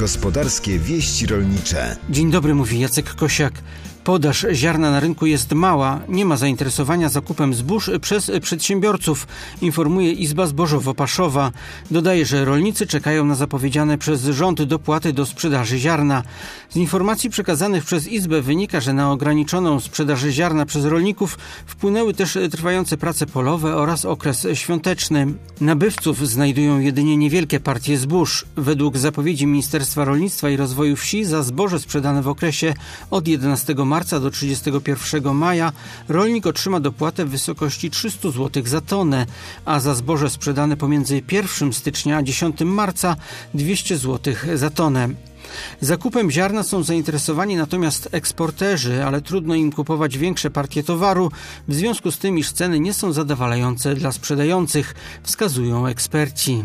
Gospodarskie wieści rolnicze. Dzień dobry, mówi Jacek Kosiak. Podaż ziarna na rynku jest mała, nie ma zainteresowania zakupem zbóż przez przedsiębiorców, informuje Izba Zbożowo-Paszowa. Dodaje, że rolnicy czekają na zapowiedziane przez rząd dopłaty do sprzedaży ziarna. Z informacji przekazanych przez Izbę wynika, że na ograniczoną sprzedaż ziarna przez rolników wpłynęły też trwające prace polowe oraz okres świąteczny. Nabywców znajdują jedynie niewielkie partie zbóż. Według zapowiedzi Ministerstwa Rolnictwa i Rozwoju Wsi za zboże sprzedane w okresie od 11 marca do 31 maja rolnik otrzyma dopłatę w wysokości 300 zł za tonę, a za zboże sprzedane pomiędzy 1 stycznia a 10 marca 200 zł za tonę. Zakupem ziarna są zainteresowani natomiast eksporterzy, ale trudno im kupować większe partie towaru, w związku z tym, iż ceny nie są zadowalające dla sprzedających, wskazują eksperci.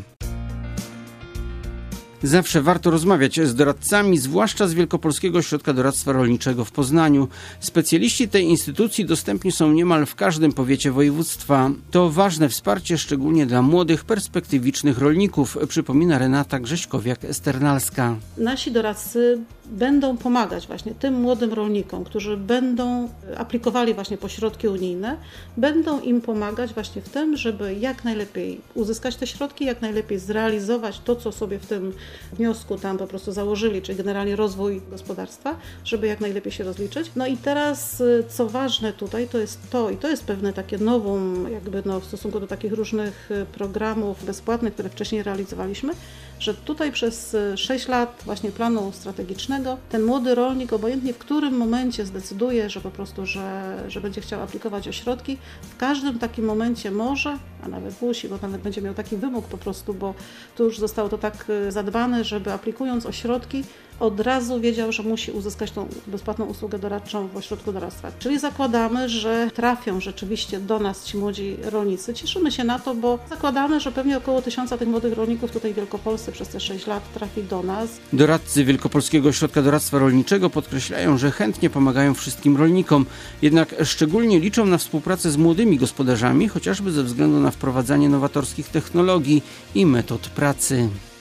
Zawsze warto rozmawiać z doradcami, zwłaszcza z Wielkopolskiego Ośrodka Doradztwa Rolniczego w Poznaniu. Specjaliści tej instytucji dostępni są niemal w każdym powiecie województwa. To ważne wsparcie szczególnie dla młodych, perspektywicznych rolników, przypomina Renata Grześkowiak-Sternalska. Nasi doradcy będą pomagać właśnie tym młodym rolnikom, którzy będą aplikowali właśnie po środki unijne, będą im pomagać właśnie w tym, żeby jak najlepiej uzyskać te środki, jak najlepiej zrealizować to, co sobie w tym wniosku tam po prostu założyli, czyli generalnie rozwój gospodarstwa, żeby jak najlepiej się rozliczyć. No i teraz, co ważne tutaj, to jest pewne takie nowum w stosunku do takich różnych programów bezpłatnych, które wcześniej realizowaliśmy, że tutaj przez 6 lat właśnie planu strategicznego ten młody rolnik, obojętnie w którym momencie zdecyduje, że po prostu, że będzie chciał aplikować o środki, w każdym takim momencie może, a nawet musi, bo nawet będzie miał taki wymóg po prostu, bo tu już zostało to tak zadbane, żeby aplikując o środki od razu wiedział, że musi uzyskać tą bezpłatną usługę doradczą w ośrodku doradztwa. Czyli zakładamy, że trafią rzeczywiście do nas ci młodzi rolnicy. Cieszymy się na to, bo zakładamy, że pewnie około 1000 tych młodych rolników tutaj w Wielkopolsce przez te 6 lat trafi do nas. Doradcy Wielkopolskiego Ośrodka Doradztwa Rolniczego podkreślają, że chętnie pomagają wszystkim rolnikom, jednak szczególnie liczą na współpracę z młodymi gospodarzami, chociażby ze względu na wprowadzanie nowatorskich technologii i metod pracy.